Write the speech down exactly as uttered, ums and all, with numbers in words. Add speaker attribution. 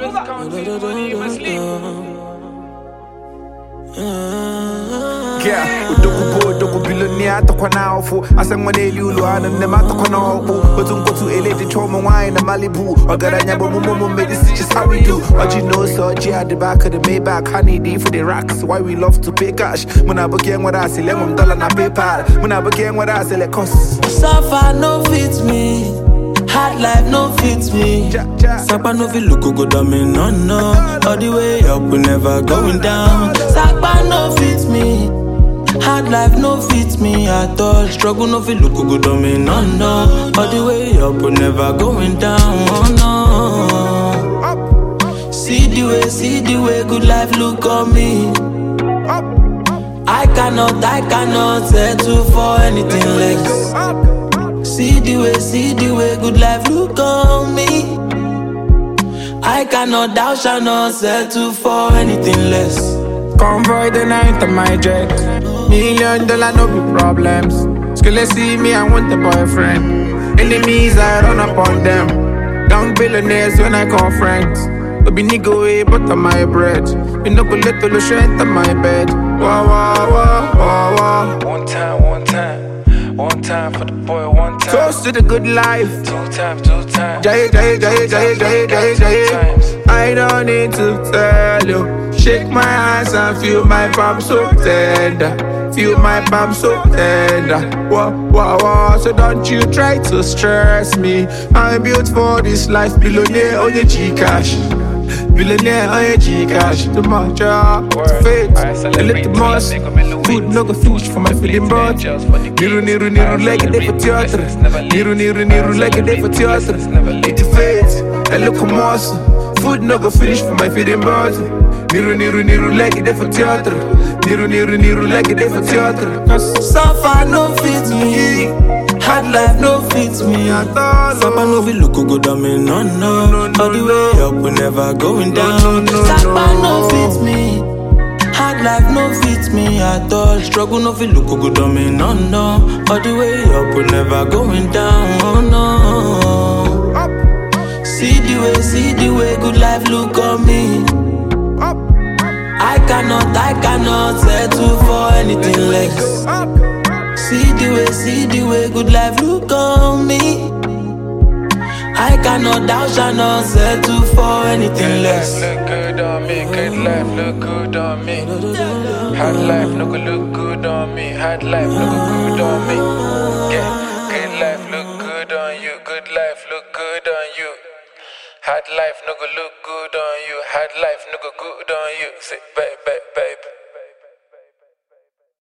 Speaker 1: Yeah, udoku po, udoku billionaire to kwana ofu. Asa mwane liulu ana nema to kwana ofu. Otungo to ele de choma wine na Malibu. Ogaranya bo mumu made this is just how we do. What you know, so G at the back of the Maybach, honey D for the racks. Why we love to pay cash? Muna bukeng what I say, lemon dollar na PayPal. Muna bukeng what I say, let cost.
Speaker 2: Suffer no fits me. Hard life no fits me. Sapa no feel look good on me, no no. All the way up, we never going down. Sapa no fits me. Hard life no fits me at all. Struggle no feel look good on me, no no. All the way up, we never going down, oh no. See the way, see the way, good life look on me. I cannot, I cannot settle for anything less. See the way, see the way, good life look on me. I cannot, thou shalt not settle for anything less.
Speaker 1: Convoy the night of my jet. Million dollar no be problems. Skillet see me, I want a boyfriend. Enemies, I run upon them. Young billionaires when I call friends. To be nigga way, but on my bread. You know go let the strength on my bed. Wah wah wah wah wah.
Speaker 3: One time, one time. One time for the boy, one time.
Speaker 1: Toast to the good life.
Speaker 3: Two times, two times.
Speaker 1: Jay, jay, jay, jay, jay, jay, jay. I don't need to tell you. Shake my hands and feel my palm so tender. Feel my palm so tender. Wah, wah, wah. So don't you try to stress me. I'm built for this life. Billionaire on your G-Cash. Billionaire on your G-Cash. The matcha, the faith, the little moss. Food no go finish for my feeling brought. Niru, niru, niru, like a day for theater. Niru, niru, niru, like a day for theater. It's the faith, a little moss. Food no go finish for my feeling brought. Niru, niru, niru, like a day for theater. Niru, niru, niru, like a day for theater.
Speaker 2: Suffer no fits me. Hard life no fits me at all. Sapa no feel look good on me, no no. All the way up, we never going down. Sapa no fits me. Hard life no fits me at all. Struggle no feel look good on me, no no. All the way up, we never going down, oh no. See the way, see the way, good life look on me. I cannot, I cannot settle for anything less. See the way, see the way, good life look on me. I cannot, thou shalt not settle for anything less.
Speaker 3: Look good on me, good life look good on me. Hard life no go look good on me. Hard life no go good on me. Yeah, good life look good on you. Good life look good on you. Hard life no go look good on you. Hard life no go good on you. Say, babe, babe, babe.